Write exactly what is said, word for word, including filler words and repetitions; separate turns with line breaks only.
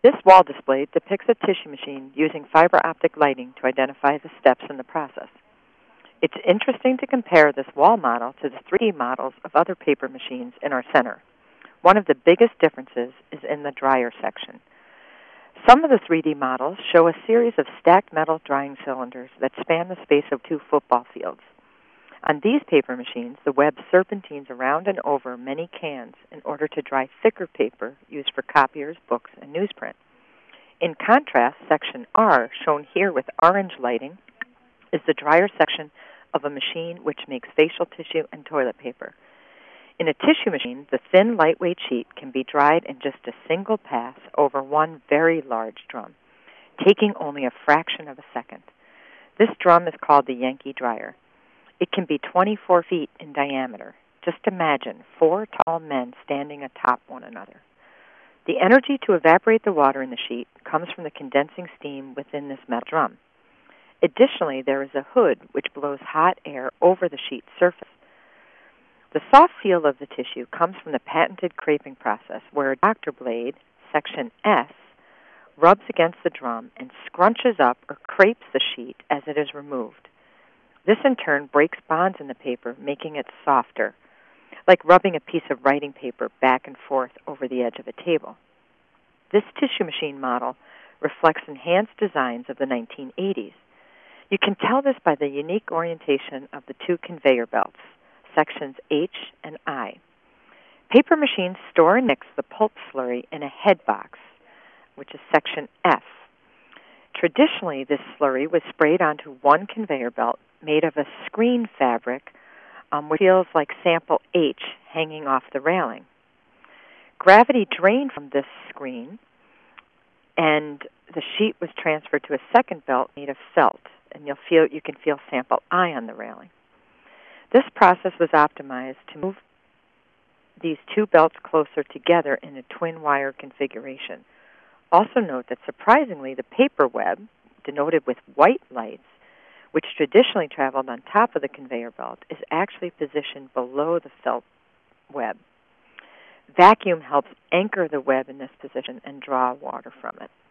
This wall display depicts a tissue machine using fiber optic lighting to identify the steps in the process. It's interesting to compare this wall model to the three D models of other paper machines in our center. One of the biggest differences is in the dryer section. Some of the three D models show a series of stacked metal drying cylinders that span the space of two football fields. On these paper machines, the web serpentines around and over many cans in order to dry thicker paper used for copiers, books, and newsprint. In contrast, Section R, shown here with orange lighting, is the dryer section of a machine which makes facial tissue and toilet paper. In a tissue machine, the thin, lightweight sheet can be dried in just a single pass over one very large drum, taking only a fraction of a second. This drum is called the Yankee dryer. It can be twenty-four feet in diameter. Just imagine four tall men standing atop one another. The energy to evaporate the water in the sheet comes from the condensing steam within this metal drum. Additionally, there is a hood which blows hot air over the sheet's surface. The soft feel of the tissue comes from the patented creping process, where a doctor blade, Section S, rubs against the drum and scrunches up or crepes the sheet as it is removed. This, in turn, breaks bonds in the paper, making it softer, like rubbing a piece of writing paper back and forth over the edge of a table. This tissue machine model reflects enhanced designs of the nineteen eighties. You can tell this by the unique orientation of the two conveyor belts, Sections H and I. Paper machines store and mix the pulp slurry in a head box, which is Section F. Traditionally, this slurry was sprayed onto one conveyor belt made of a screen fabric um, which feels like sample H hanging off the railing. Gravity drained from this screen, and the sheet was transferred to a second belt made of felt, and you'll feel you can feel sample I on the railing. This process was optimized to move these two belts closer together in a twin-wire configuration. Also note that surprisingly, the paper web, denoted with white lights, which traditionally traveled on top of the conveyor belt, is actually positioned below the felt web. Vacuum helps anchor the web in this position and draw water from it.